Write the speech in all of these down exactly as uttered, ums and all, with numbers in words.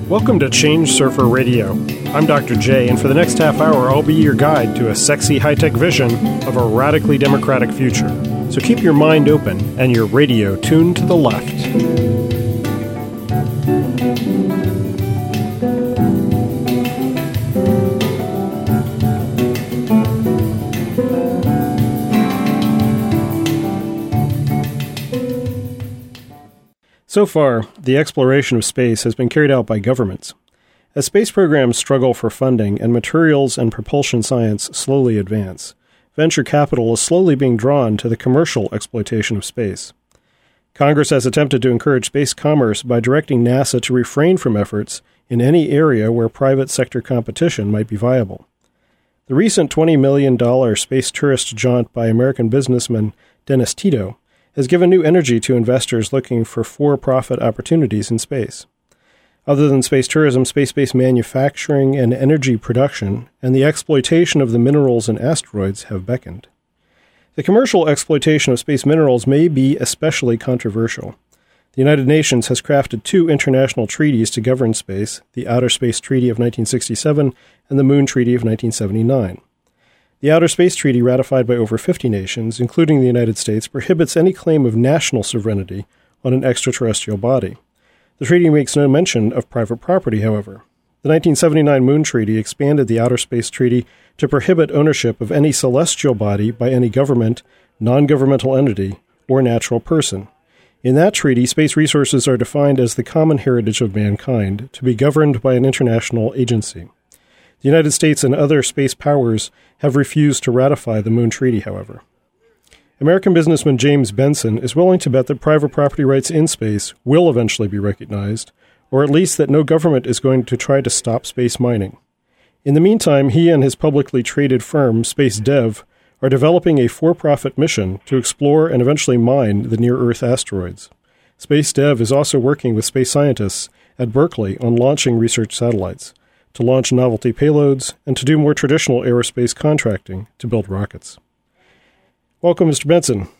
Welcome to Change Surfer Radio. I'm Doctor J, and for the next half hour, I'll be your guide to a sexy high-tech vision of a radically democratic future. So keep your mind open and your radio tuned to the left. So far, the exploration of space has been carried out by governments. As space programs struggle for funding and materials and propulsion science slowly advance, venture capital is slowly being drawn to the commercial exploitation of space. Congress has attempted to encourage space commerce by directing NASA to refrain from efforts in any area where private sector competition might be viable. The recent twenty million dollars space tourist jaunt by American businessman Dennis Tito has given new energy to investors looking for for-profit opportunities in space. Other than space tourism, space-based manufacturing and energy production and the exploitation of the minerals and asteroids have beckoned. The commercial exploitation of space minerals may be especially controversial. The United Nations has crafted two international treaties to govern space, the Outer Space Treaty of nineteen sixty-seven and the Moon Treaty of nineteen seventy-nine. The Outer Space Treaty, ratified by over fifty nations, including the United States, prohibits any claim of national sovereignty on an extraterrestrial body. The treaty makes no mention of private property, however. The nineteen seventy-nine Moon Treaty expanded the Outer Space Treaty to prohibit ownership of any celestial body by any government, non-governmental entity, or natural person. In that treaty, space resources are defined as the common heritage of mankind, to be governed by an international agency. The United States and other space powers have refused to ratify the Moon Treaty, however. American businessman James Benson is willing to bet that private property rights in space will eventually be recognized, or at least that no government is going to try to stop space mining. In the meantime, he and his publicly traded firm, Space Dev, are developing a for-profit mission to explore and eventually mine the near-Earth asteroids. Space Dev is also working with space scientists at Berkeley on launching research satellites, to launch novelty payloads, and to do more traditional aerospace contracting to build rockets. Welcome, Mister Benson.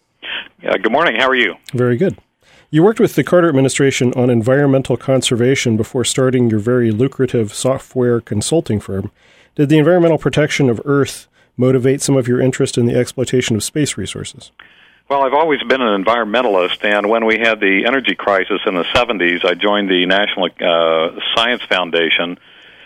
Uh, good morning. How are you? Very good. You worked with the Carter administration on environmental conservation before starting your very lucrative software consulting firm. Did the environmental protection of Earth motivate some of your interest in the exploitation of space resources? Well, I've always been an environmentalist, and when we had the energy crisis in the seventies, I joined the National uh, Science Foundation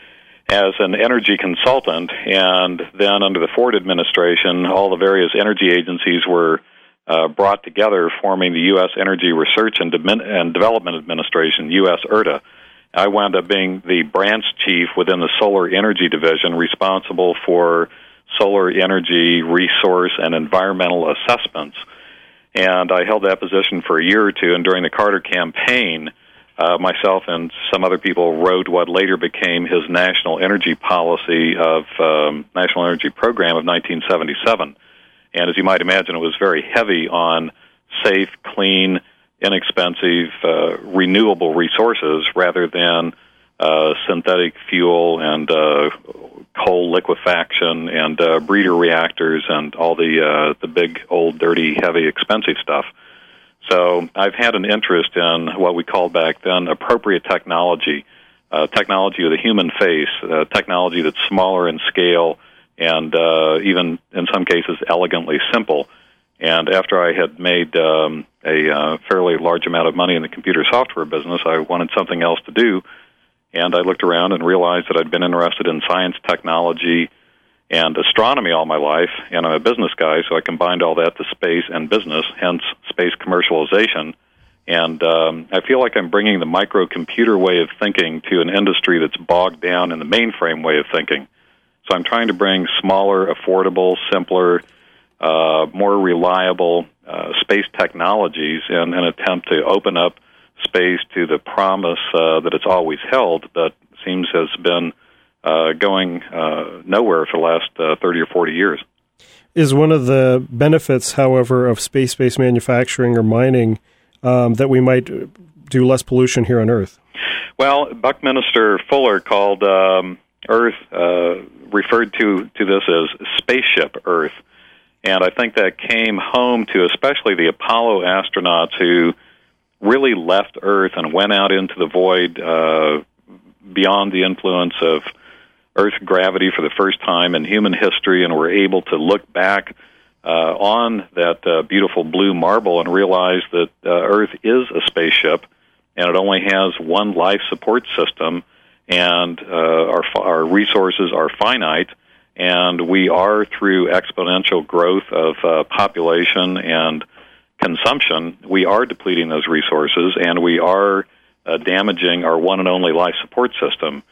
as an energy consultant, and then under the Ford administration, all the various energy agencies were uh, brought together, forming the U S Energy Research and, De- and Development Administration, U S E R D A. I wound up being the branch chief within the Solar Energy Division, responsible for solar energy, resource, and environmental assessments. And I held that position for a year or two, and during the Carter campaign, Uh, myself and some other people wrote what later became his national energy policy of um, National Energy Program of nineteen seventy-seven. And as you might imagine, it was very heavy on safe, clean, inexpensive, uh, renewable resources rather than uh, synthetic fuel and uh, coal liquefaction and uh, breeder reactors and all the uh, the big, old, dirty, heavy, expensive stuff. So I've had an interest in what we called back then appropriate technology, uh, technology with a human face, uh, technology that's smaller in scale and uh, even in some cases elegantly simple. And after I had made um, a uh, fairly large amount of money in the computer software business, I wanted something else to do. And I looked around and realized that I'd been interested in science, technology, and astronomy all my life, and I'm a business guy, so I combined all that to space and business, hence space commercialization. And um, I feel like I'm bringing the microcomputer way of thinking to an industry that's bogged down in the mainframe way of thinking. So I'm trying to bring smaller, affordable, simpler, uh, more reliable uh, space technologies in an attempt to open up space to the promise uh, that it's always held, but seems has been Uh, going uh, nowhere for the last uh, thirty or forty years. Is one of the benefits, however, of space-based manufacturing or mining um, that we might do less pollution here on Earth? Well, Buckminster Fuller called um, Earth, uh, referred to, to this as spaceship Earth. And I think that came home to especially the Apollo astronauts who really left Earth and went out into the void uh, beyond the influence of Earth's gravity for the first time in human history, and we're able to look back uh, on that uh, beautiful blue marble and realize that uh, Earth is a spaceship, and it only has one life support system, and uh, our, our resources are finite, and we are, through exponential growth of uh, population and consumption, we are depleting those resources, and we are uh, damaging our one and only life support system.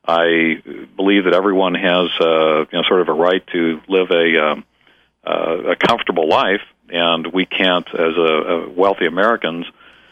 I believe that everyone has uh, you know, sort of a right to live a, um, uh, a comfortable life, and we can't, as a, a wealthy Americans,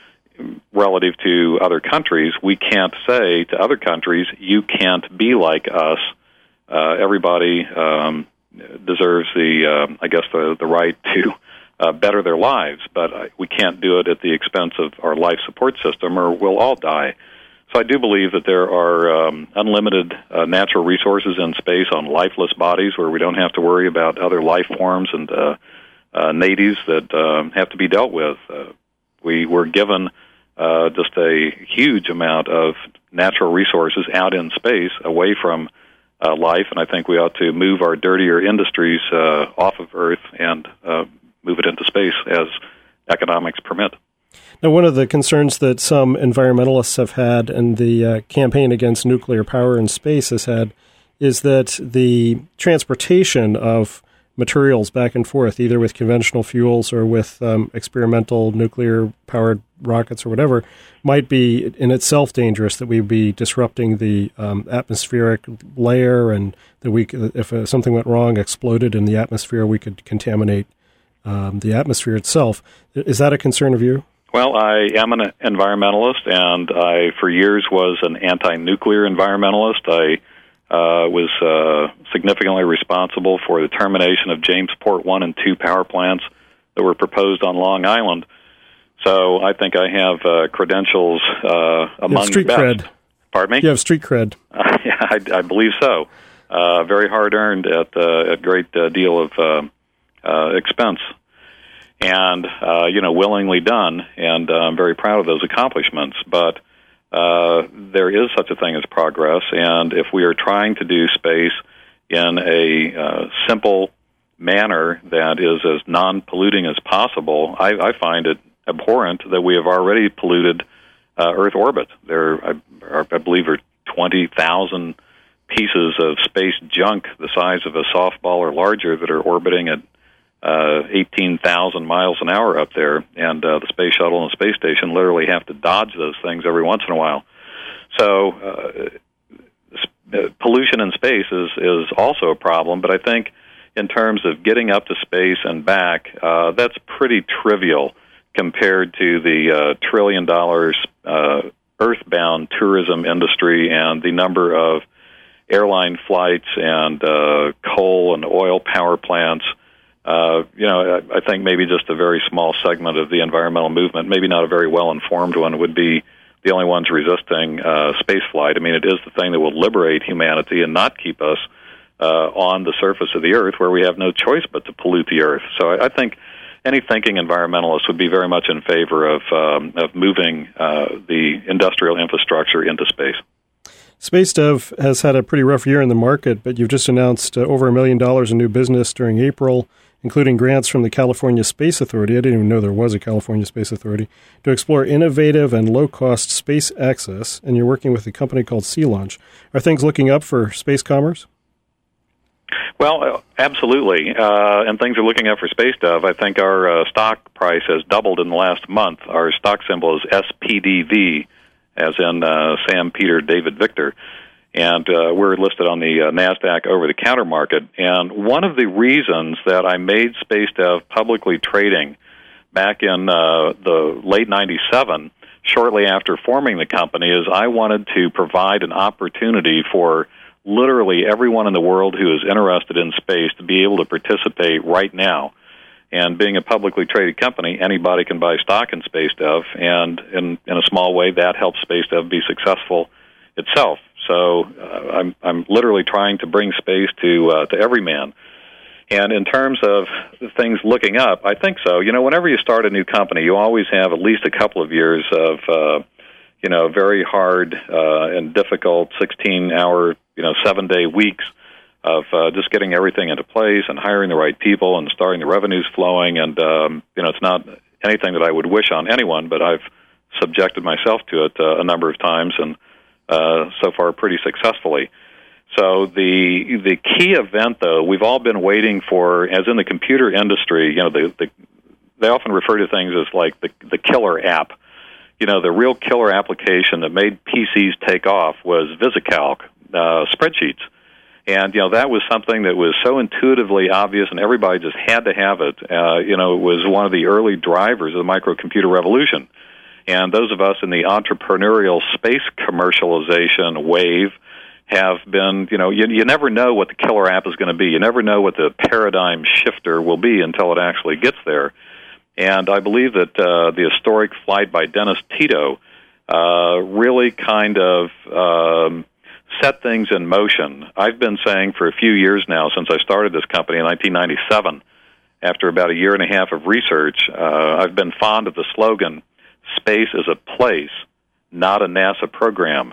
relative to other countries, we can't say to other countries, you can't be like us. Uh, everybody um, deserves the, uh, I guess, the, the right to uh, better their lives, but uh, we can't do it at the expense of our life support system, or we'll all die. So I do believe that there are um, unlimited uh, natural resources in space on lifeless bodies where we don't have to worry about other life forms and uh, uh, natives that uh, have to be dealt with. Uh, we were given uh, just a huge amount of natural resources out in space away from uh, life, and I think we ought to move our dirtier industries uh, off of Earth and uh, move it into space as economics permit. Now, one of the concerns that some environmentalists have had and the uh, campaign against nuclear power in space has had is that the transportation of materials back and forth, either with conventional fuels or with um, experimental nuclear-powered rockets or whatever, might be in itself dangerous, that we'd be disrupting the um, atmospheric layer, and that we, if uh, something went wrong, exploded in the atmosphere, we could contaminate um, the atmosphere itself. Is that a concern of you? Well, I am an environmentalist, and I, for years, was an anti-nuclear environmentalist. I uh, was uh, significantly responsible for the termination of Jamesport one and two power plants that were proposed on Long Island. So I think I have uh, credentials uh, among street the best. Cred. Pardon me? You have street cred. Uh, yeah, I, I believe so. Uh, very hard-earned at uh, a great uh, deal of uh, uh, expense. And, uh, you know, willingly done, and uh, I'm very proud of those accomplishments. But uh, there is such a thing as progress, and if we are trying to do space in a uh, simple manner that is as non-polluting as possible, I, I find it abhorrent that we have already polluted uh, Earth orbit. There, I, I believe, are twenty thousand pieces of space junk the size of a softball or larger that are orbiting at Uh, eighteen thousand miles an hour up there, and uh, the space shuttle and the space station literally have to dodge those things every once in a while. So uh, sp- pollution in space is, is also a problem, but I think in terms of getting up to space and back, uh, that's pretty trivial compared to the uh, trillion dollars uh, earthbound tourism industry and the number of airline flights and uh, coal and oil power plants. Uh, you know, I, I think maybe just a very small segment of the environmental movement, maybe not a very well-informed one, would be the only ones resisting uh, space flight. I mean, it is the thing that will liberate humanity and not keep us uh, on the surface of the Earth where we have no choice but to pollute the Earth. So I, I think any thinking environmentalist would be very much in favor of, um, of moving uh, the industrial infrastructure into space. SpaceDev has had a pretty rough year in the market, but you've just announced uh, over a million dollars in new business during April, including grants from the California Space Authority. I didn't even know there was a California Space Authority, to explore innovative and low-cost space access, and you're working with a company called Sea Launch. Are things looking up for space commerce? Well, absolutely, uh, and things are looking up for SpaceDev. I think our uh, stock price has doubled in the last month. Our stock symbol is S P D V, as in uh, Sam, Peter, David, Victor. And uh, we're listed on the uh, NASDAQ over-the-counter market. And one of the reasons that I made SpaceDev publicly trading back in uh, the late ninety-seven, shortly after forming the company, is I wanted to provide an opportunity for literally everyone in the world who is interested in space to be able to participate right now. And being a publicly traded company, anybody can buy stock in SpaceDev, and in, in a small way, that helps SpaceDev be successful itself. So uh, I'm I'm literally trying to bring space to uh, to every man. And in terms of things looking up, I think so. You know, whenever you start a new company, you always have at least a couple of years of uh, you know, very hard uh, and difficult sixteen-hour, you know, seven-day weeks of uh, just getting everything into place and hiring the right people and starting the revenues flowing. And, um, you know, it's not anything that I would wish on anyone, but I've subjected myself to it uh, a number of times, and uh, so far pretty successfully. So the the key event, though, we've all been waiting for, as in the computer industry, you know, the, the they often refer to things as like the the killer app. You know, the real killer application that made P Cs take off was VisiCalc, uh, spreadsheets. And, you know, that was something that was so intuitively obvious and everybody just had to have it. Uh, you know, it was one of the early drivers of the microcomputer revolution. And those of us in the entrepreneurial space commercialization wave have been, you know, you, you never know what the killer app is going to be. You never know what the paradigm shifter will be until it actually gets there. And I believe that uh, the historic flight by Dennis Tito uh, really kind of um, set things in motion. I've been saying for a few years now, since I started this company in nineteen ninety-seven, after about a year and a half of research, uh, I've been fond of the slogan, "Space is a place, not a NASA program."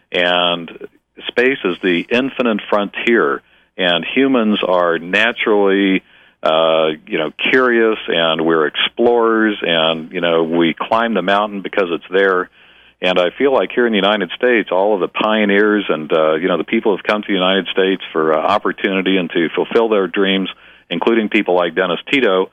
And space is the infinite frontier, and humans are naturally, uh, you know, curious, and we're explorers, and, you know, we climb the mountain because it's there. And I feel like here in the United States, all of the pioneers and, uh, you know, the people who've come to the United States for uh, opportunity and to fulfill their dreams, including people like Dennis Tito,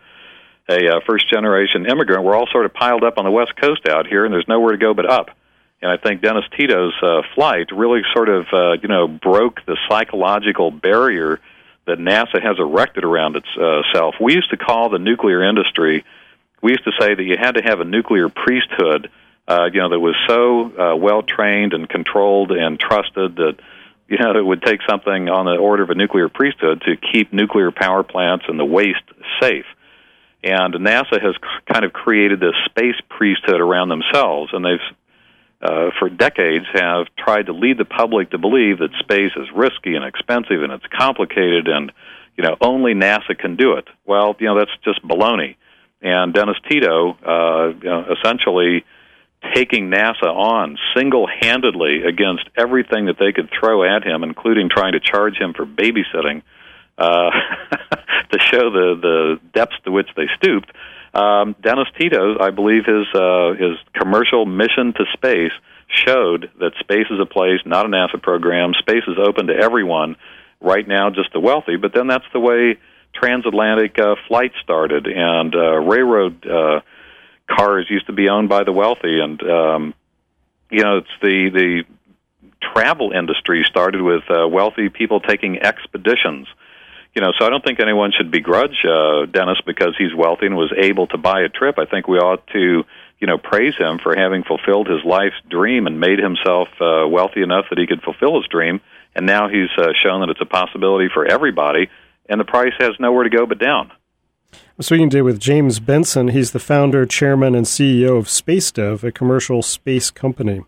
a uh, first-generation immigrant, we're all sort of piled up on the West Coast out here, and there's nowhere to go but up. And I think Dennis Tito's uh, flight really sort of, uh, you know, broke the psychological barrier that NASA has erected around itself. We used to call the nuclear industry, we used to say that you had to have a nuclear priesthood, uh, you know, that was so uh, well-trained and controlled and trusted that, you know, it would take something on the order of a nuclear priesthood to keep nuclear power plants and the waste safe. And NASA has kind of created this space priesthood around themselves, and they've, uh, for decades, have tried to lead the public to believe that space is risky and expensive and it's complicated and, you know, only NASA can do it. Well, you know, that's just baloney. And Dennis Tito, uh, you know, essentially taking NASA on single-handedly against everything that they could throw at him, including trying to charge him for babysitting, uh, to show the, the depths to which they stooped. Um, Dennis Tito, I believe his uh, his commercial mission to space showed that space is a place, not a NASA program. Space is open to everyone, right now just the wealthy, but then that's the way transatlantic uh, flights started, and uh, railroad uh, cars used to be owned by the wealthy, and um, you know, it's the the travel industry started with uh, wealthy people taking expeditions. You know, so I don't think anyone should begrudge uh, Dennis because he's wealthy and was able to buy a trip. I think we ought to, you know, praise him for having fulfilled his life's dream and made himself uh, wealthy enough that he could fulfill his dream. And now he's uh, shown that it's a possibility for everybody, and the price has nowhere to go but down. I'm speaking today with James Benson. He's the founder, chairman, and C E O of SpaceDev, a commercial space company.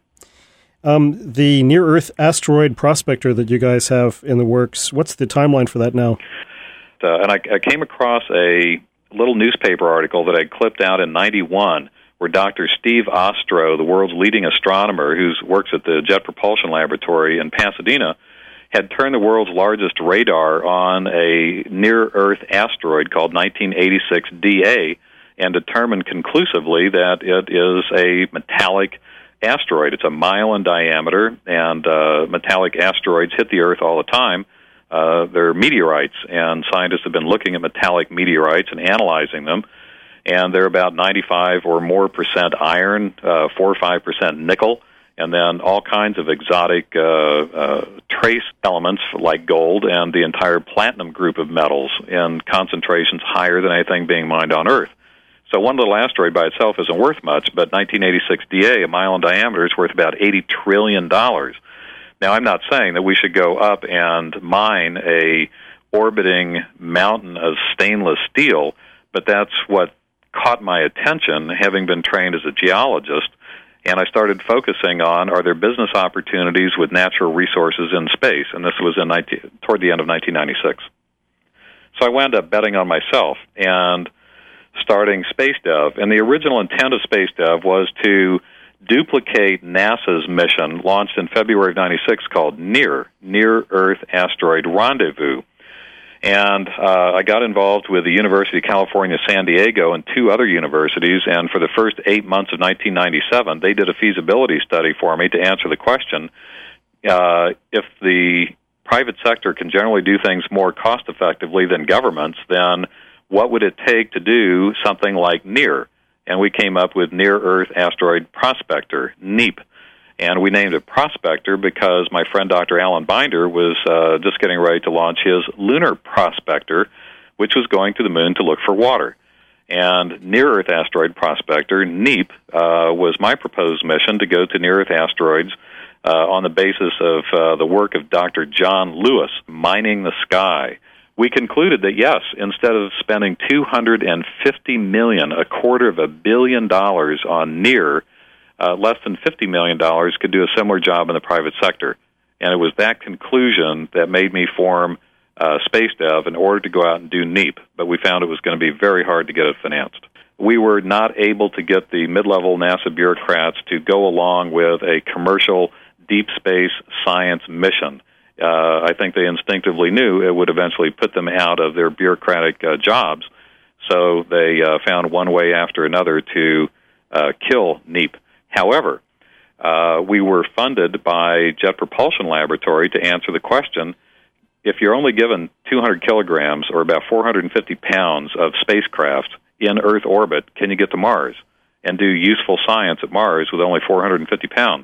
Um, the near-Earth asteroid prospector that you guys have in the works, what's the timeline for that now? Uh, and I, I came across a little newspaper article that I clipped out in ninety-one where Doctor Steve Ostro, the world's leading astronomer who works at the Jet Propulsion Laboratory in Pasadena, had turned the world's largest radar on a near-Earth asteroid called nineteen eighty-six D A and determined conclusively that it is a metallic asteroid. It's a mile in diameter, and uh, metallic asteroids hit the Earth all the time. Uh, they're meteorites, and scientists have been looking at metallic meteorites and analyzing them, and they're about ninety-five or more percent iron, uh, four or five percent nickel, and then all kinds of exotic uh, uh, trace elements like gold and the entire platinum group of metals in concentrations higher than anything being mined on Earth. So one little asteroid by itself isn't worth much, but nineteen eighty-six D A, a mile in diameter, is worth about eighty trillion dollars. Now, I'm not saying that we should go up and mine a orbiting mountain of stainless steel, but that's what caught my attention, having been trained as a geologist, and I started focusing on, are there business opportunities with natural resources in space? And this was in nineteen, toward the end of nineteen ninety-six. So I wound up betting on myself and starting SpaceDev. And the original intent of SpaceDev was to duplicate NASA's mission launched in February of ninety-six called NEAR, Near Earth Asteroid Rendezvous. And uh, I got involved with the University of California, San Diego, and two other universities, and for the first eight months of nineteen ninety-seven, they did a feasibility study for me to answer the question, uh, if the private sector can generally do things more cost-effectively than governments, then what would it take to do something like NEAR? And we came up with Near Earth Asteroid Prospector, NEAP. And we named it Prospector because my friend Doctor Alan Binder was uh, just getting ready to launch his Lunar Prospector, which was going to the moon to look for water. And Near Earth Asteroid Prospector, NEAP, uh, was my proposed mission to go to near Earth asteroids uh, on the basis of uh, the work of Doctor John Lewis, Mining the Sky. We concluded that, yes, instead of spending two hundred fifty million dollars, a quarter of a billion dollars on NEAR, Uh, less than fifty million dollars could do a similar job in the private sector. And it was that conclusion that made me form uh, SpaceDev in order to go out and do NEAP. But we found it was going to be very hard to get it financed. We were not able to get the mid-level NASA bureaucrats to go along with a commercial deep space science mission. Uh, I think they instinctively knew it would eventually put them out of their bureaucratic uh, jobs. So they uh, found one way after another to uh, kill NEAP. However, uh, we were funded by Jet Propulsion Laboratory to answer the question, if you're only given two hundred kilograms or about four hundred fifty pounds of spacecraft in Earth orbit, can you get to Mars and do useful science at Mars with only four hundred fifty pounds?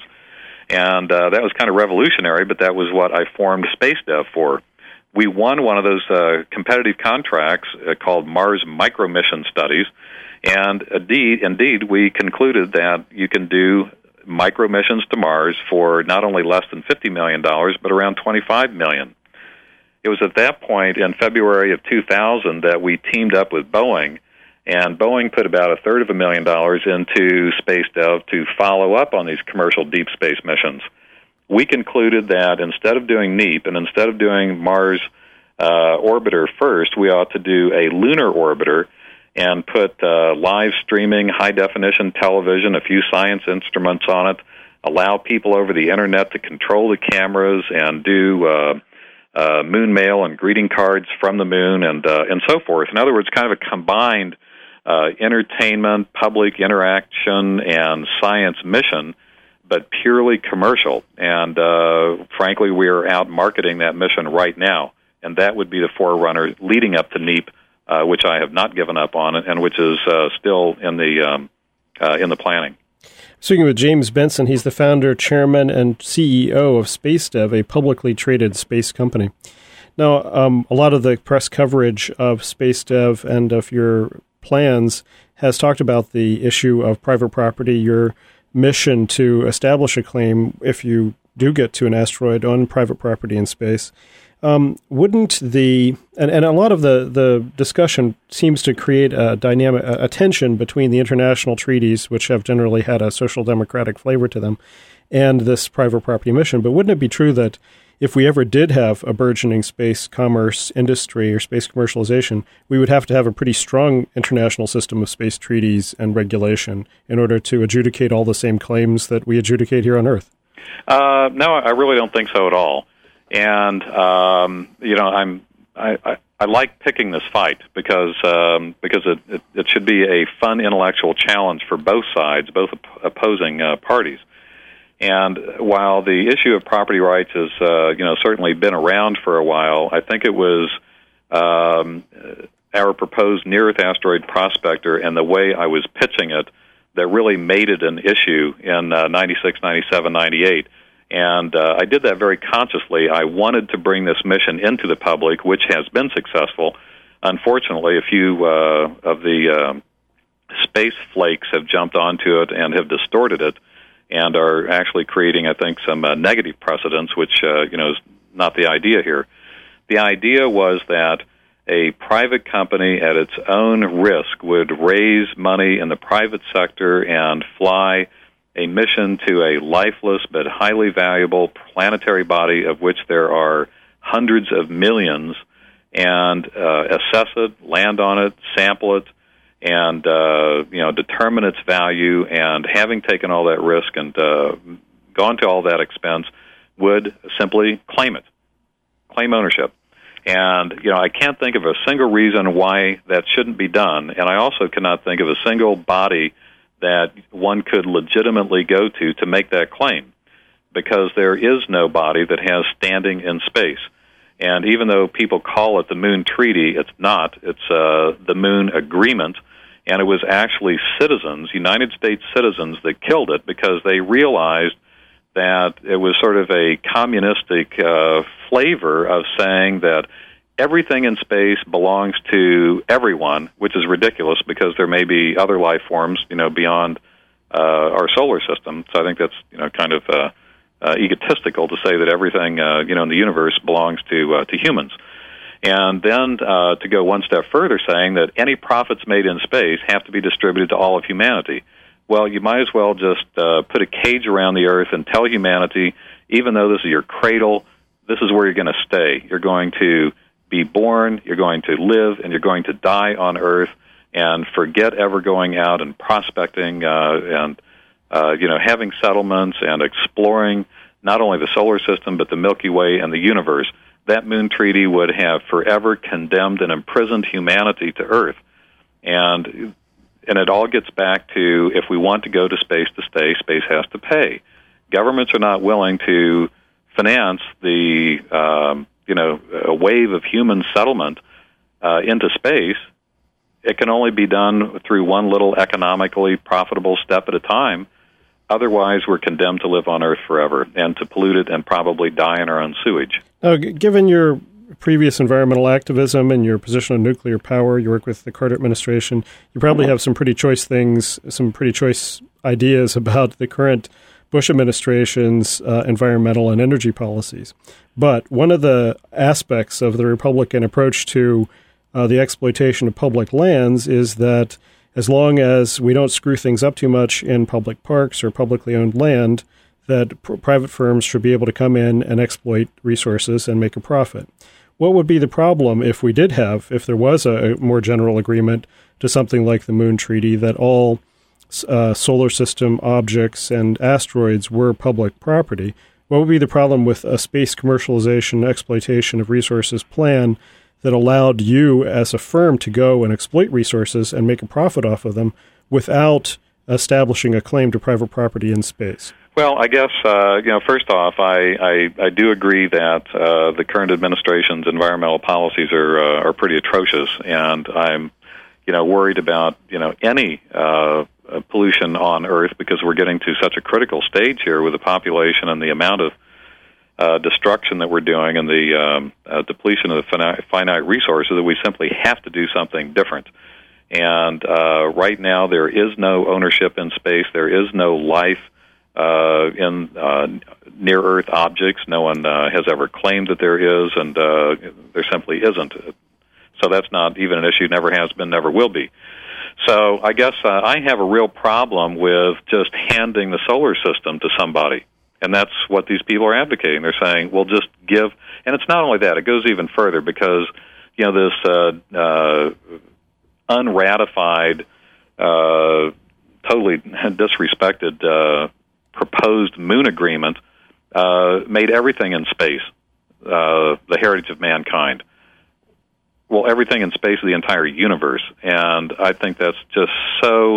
And uh, that was kind of revolutionary, but that was what I formed SpaceDev for. We won one of those uh, competitive contracts uh, called Mars Micromission Studies. And indeed, indeed, we concluded that you can do micro missions to Mars for not only less than fifty million dollars, but around twenty-five million dollars. It was at that point in February of two thousand that we teamed up with Boeing, and Boeing put about a third of a million dollars into SpaceDev to follow up on these commercial deep space missions. We concluded that instead of doing NEAP and instead of doing Mars uh, orbiter first, we ought to do a lunar orbiter and put uh, live streaming, high-definition television, a few science instruments on it, allow people over the Internet to control the cameras and do uh, uh, moon mail and greeting cards from the moon and uh, and so forth. In other words, kind of a combined uh, entertainment, public interaction, and science mission, but purely commercial. And uh, frankly, we are out marketing that mission right now, and that would be the forerunner leading up to NEAP, Uh, which I have not given up on, and which is uh, still in the um, uh, in the planning. Speaking with James Benson, he's the founder, chairman, and C E O of SpaceDev, a publicly traded space company. Now, um, a lot of the press coverage of SpaceDev and of your plans has talked about the issue of private property, your mission to establish a claim if you do get to an asteroid on private property in space. Um, wouldn't the and, and a lot of the, the discussion seems to create a dynamic a, a tension between the international treaties, which have generally had a social democratic flavor to them, and this private property mission. But wouldn't it be true that if we ever did have a burgeoning space commerce industry or space commercialization, we would have to have a pretty strong international system of space treaties and regulation in order to adjudicate all the same claims that we adjudicate here on Earth? Uh, no, I really don't think so at all. And um, you know, I'm I, I, I like picking this fight because um, because it, it, it should be a fun intellectual challenge for both sides, both op- opposing uh, parties. And while the issue of property rights has uh, you know certainly been around for a while, I think it was um, our proposed Near Earth Asteroid Prospector and the way I was pitching it that really made it an issue in uh, ninety-six, ninety-seven, ninety-eight. And uh, I did that very consciously. I wanted to bring this mission into the public, which has been successful. Unfortunately, a few uh, of the uh, space flakes have jumped onto it and have distorted it and are actually creating, I think, some uh, negative precedents, which uh, you know is not the idea here. The idea was that a private company at its own risk would raise money in the private sector and fly a mission to a lifeless but highly valuable planetary body of which there are hundreds of millions, and uh, assess it, land on it, sample it, and uh, you know, determine its value, and having taken all that risk and uh, gone to all that expense, would simply claim it, claim ownership. And, you know, I can't think of a single reason why that shouldn't be done, and I also cannot think of a single body that one could legitimately go to to make that claim, because there is no body that has standing in space. And even though people call it the Moon Treaty, it's not. It's uh, the Moon Agreement, and it was actually citizens, United States citizens, that killed it because they realized that it was sort of a communistic uh, flavor of saying that everything in space belongs to everyone, which is ridiculous because there may be other life forms, you know, beyond uh, our solar system. So I think that's, you know, kind of uh, uh, egotistical to say that everything, uh, you know, in the universe belongs to uh, to humans. And then uh, to go one step further, saying that any profits made in space have to be distributed to all of humanity. Well, you might as well just uh, put a cage around the Earth and tell humanity, even though this is your cradle, this is where you're going to stay. You're going to be born, you're going to live, and you're going to die on Earth, and forget ever going out and prospecting uh, and uh, you know, having settlements and exploring not only the solar system but the Milky Way and the universe. That Moon Treaty would have forever condemned and imprisoned humanity to Earth. And and it all gets back to, if we want to go to space to stay, space has to pay. Governments are not willing to finance the um, you know, a wave of human settlement uh, into space. It can only be done through one little economically profitable step at a time. Otherwise, we're condemned to live on Earth forever and to pollute it and probably die in our own sewage. Now, g- given your previous environmental activism and your position on nuclear power, you work with the Carter administration, you probably have some pretty choice things, some pretty choice ideas about the current Bush administration's uh, environmental and energy policies. But one of the aspects of the Republican approach to uh, the exploitation of public lands is that as long as we don't screw things up too much in public parks or publicly owned land, that pr- private firms should be able to come in and exploit resources and make a profit. What would be the problem if we did have, if there was a, a more general agreement to something like the Moon Treaty, that all uh, solar system objects and asteroids were public property? What would be the problem with a space commercialization, exploitation of resources plan that allowed you as a firm to go and exploit resources and make a profit off of them without establishing a claim to private property in space? Well, I guess, uh, you know, first off, I, I, I do agree that uh, the current administration's environmental policies are uh, are pretty atrocious, and I'm, you know, worried about, you know, any uh, pollution on Earth, because we're getting to such a critical stage here with the population and the amount of uh, destruction that we're doing and the um, uh, depletion of the finite, finite resources that we simply have to do something different. And uh, right now there is no ownership in space. There is no life Uh, in uh, near-Earth objects. No one uh, has ever claimed that there is, and uh, there simply isn't. So that's not even an issue, never has been, never will be. So I guess uh, I have a real problem with just handing the solar system to somebody, and that's what these people are advocating. They're saying, we'll just give, and it's not only that, it goes even further, because, you know, this uh, uh, unratified, uh, totally disrespected uh proposed Moon Agreement uh, made everything in space uh, the heritage of mankind. Well, everything in space is the entire universe, and I think that's just so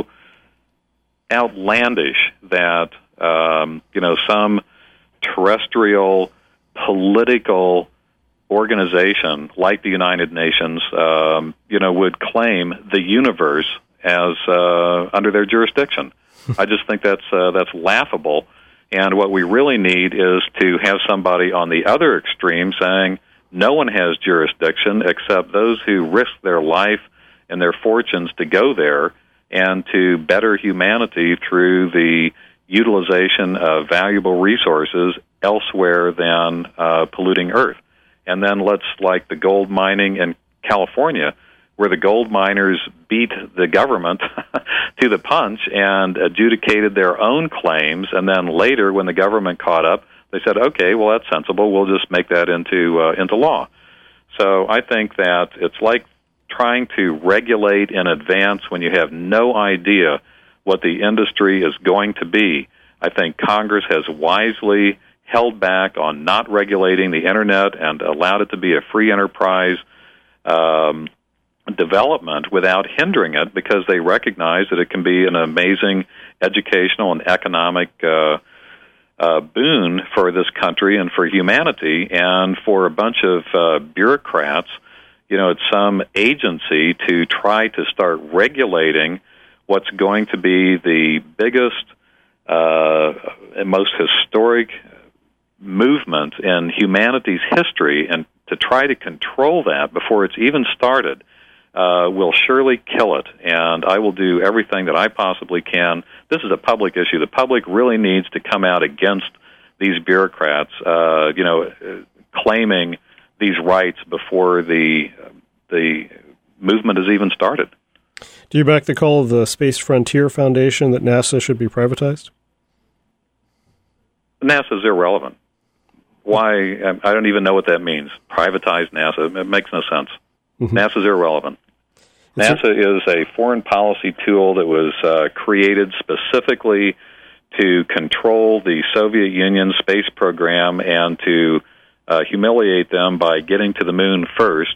outlandish that um, you know, some terrestrial political organization like the United Nations, um, you know, would claim the universe as uh, under their jurisdiction. I just think that's uh, that's laughable, and what we really need is to have somebody on the other extreme saying no one has jurisdiction except those who risk their life and their fortunes to go there and to better humanity through the utilization of valuable resources elsewhere than uh, polluting Earth. And then let's, like the gold mining in California, where the gold miners beat the government to the punch and adjudicated their own claims, and then later, when the government caught up, they said, okay, well, that's sensible, we'll just make that into uh, into law. So I think that it's like trying to regulate in advance when you have no idea what the industry is going to be. I think Congress has wisely held back on not regulating the Internet and allowed it to be a free enterprise um, development without hindering it, because they recognize that it can be an amazing educational and economic uh, uh, boon for this country and for humanity, and for a bunch of uh, bureaucrats, you know, at some agency to try to start regulating what's going to be the biggest uh, and most historic movement in humanity's history, and to try to control that before it's even started uh, will surely kill it. And I will do everything that I possibly can. This is a public issue. The public really needs to come out against these bureaucrats, uh, you know, claiming these rights before the the movement has even started. Do you back the call of the Space Frontier Foundation that NASA should be privatized? NASA is irrelevant. Why? I don't even know what that means. Privatize NASA. It makes no sense. Mm-hmm. NASA is irrelevant. It's NASA a- is a foreign policy tool that was uh, created specifically to control the Soviet Union space program and to uh, humiliate them by getting to the moon first.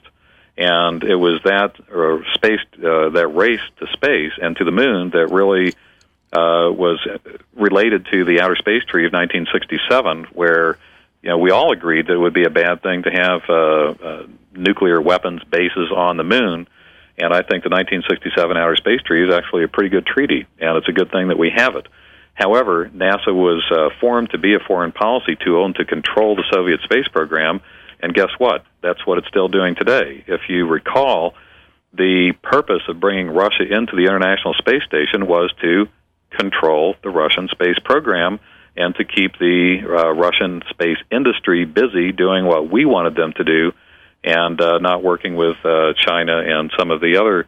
And it was that or space uh, that race to space and to the moon that really uh, was related to the Outer Space Treaty of nineteen sixty-seven, where you know we all agreed that it would be a bad thing to have uh, uh, nuclear weapons bases on the moon. And I think the nineteen sixty-seven Outer Space Treaty is actually a pretty good treaty, and it's a good thing that we have it. However, NASA was uh, formed to be a foreign policy tool and to control the Soviet space program. And guess what? That's what it's still doing today. If you recall, the purpose of bringing Russia into the International Space Station was to control the Russian space program and to keep the uh, Russian space industry busy doing what we wanted them to do, and uh, not working with uh, China and some of the other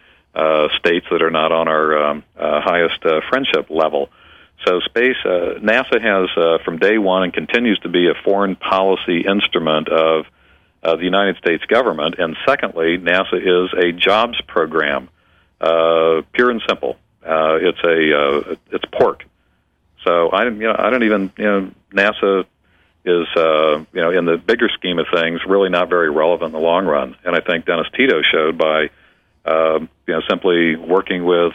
uh, states that are not on our um, uh, highest uh, friendship level. So space, uh, NASA has uh, from day one and continues to be a foreign policy instrument of uh, the United States government. And secondly, NASA is a jobs program, uh, pure and simple. Uh, it's a uh, it's pork. So I don't you know I don't even you know NASA is uh, you know in the bigger scheme of things really not very relevant in the long run. And I think Dennis Tito showed by uh, you know simply working with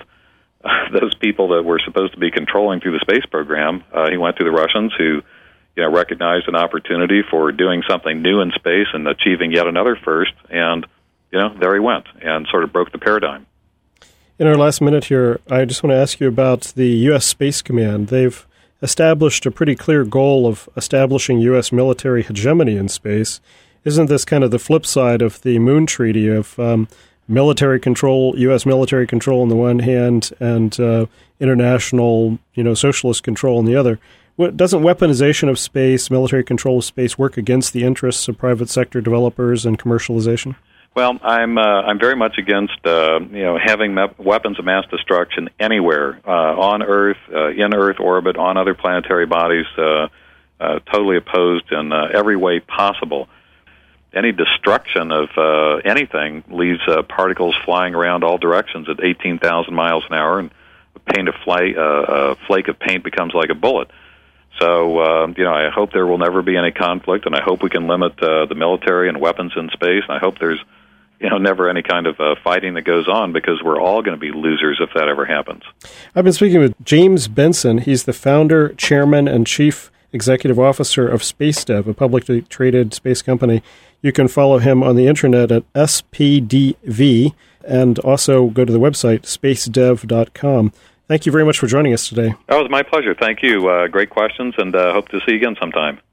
those people that were supposed to be controlling through the space program. Uh, he went to the Russians, who, you know, recognized an opportunity for doing something new in space and achieving yet another first, and, you know, there he went and sort of broke the paradigm. In our last minute here, I just want to ask you about the U S Space Command. They've established a pretty clear goal of establishing U S military hegemony in space. Isn't this kind of the flip side of the Moon Treaty of um, military control, U S military control on the one hand, and uh, international, you know, socialist control on the other? What, doesn't weaponization of space, military control of space, work against the interests of private sector developers and commercialization? Well, I'm uh, I'm very much against uh, you know having me- weapons of mass destruction anywhere uh, on Earth, uh, in Earth orbit, on other planetary bodies. Uh, uh, totally opposed in uh, every way possible. Any destruction of uh, anything leaves uh, particles flying around all directions at eighteen thousand miles an hour, and a, paint of fly, uh, a flake of paint becomes like a bullet. So, uh, you know, I hope there will never be any conflict, and I hope we can limit uh, the military and weapons in space, and I hope there's, you know, never any kind of uh, fighting that goes on, because we're all going to be losers if that ever happens. I've been speaking with James Benson. He's the founder, chairman, and chief executive officer of SpaceDev, a publicly traded space company. You can follow him on the internet at S P D V, and also go to the website, space dev dot com. Thank you very much for joining us today. Oh, it was my pleasure. Thank you. Uh, great questions, and uh, hope to see you again sometime.